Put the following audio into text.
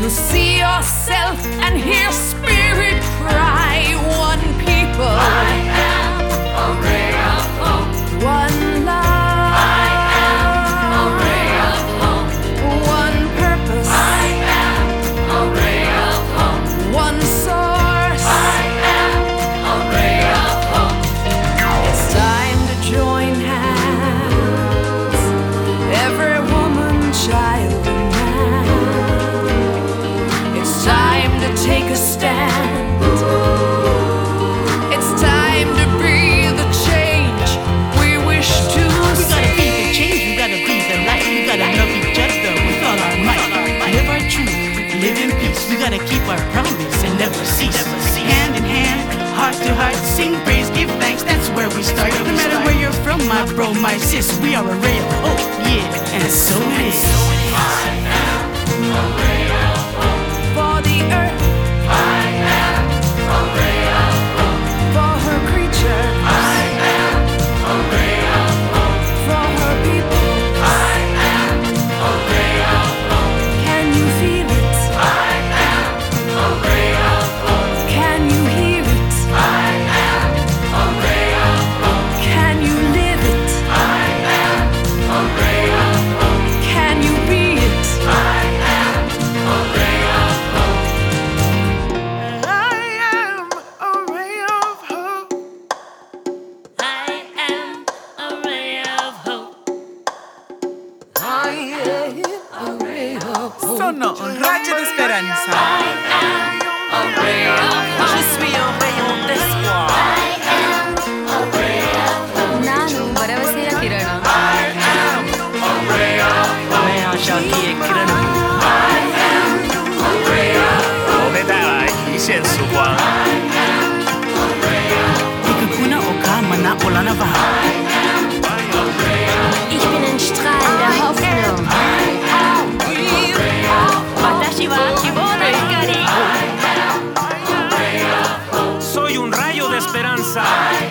You see yourself and hear spirit cry. One people, I am a ray of hope. one love, I am a ray of hope. one purpose, I am a ray of hope. one source. I am a ray of hope. It's time to join hands, every woman, child, and man. It's time to take a stand. It's time to be the change we wish to We gotta be the see. change, we gotta be the light, we gotta love each other with all our might. Live our truth, live in peace, we gotta keep our promise and never cease. Hand in hand, heart to heart, sing praise, give thanks, that's where we start. No matter where you're from, my bro, my sis, we are a ray of hope, yeah, and so it is. I am a ray of hope. For the earth, I am a ray of hope. for her creatures, I am a ray of hope. for her people. I am a ray of hope. Can you feel it? I am a ray of hope. Can you hear it? I am a ray of hope. Can you live it? I am a ray of hope. Can you be it? I am a ray of hope. I am a ray of hope. I am a ray of hope. Sono un raggio di speranza. A ray of hope. Je suis un rayon d'espoir. ನಾನು ಭರವಸೆಯ ಕಿರಣ. A ray of hope. मैं आशा की एक किरण हूँ. A ray of 我们带来一线曙光。 Ikakuna oka mana olana baha. Ich bin ein Strahl der Hoffnung. Watashi wa kibou no hikari. Soy un rayo de esperanza.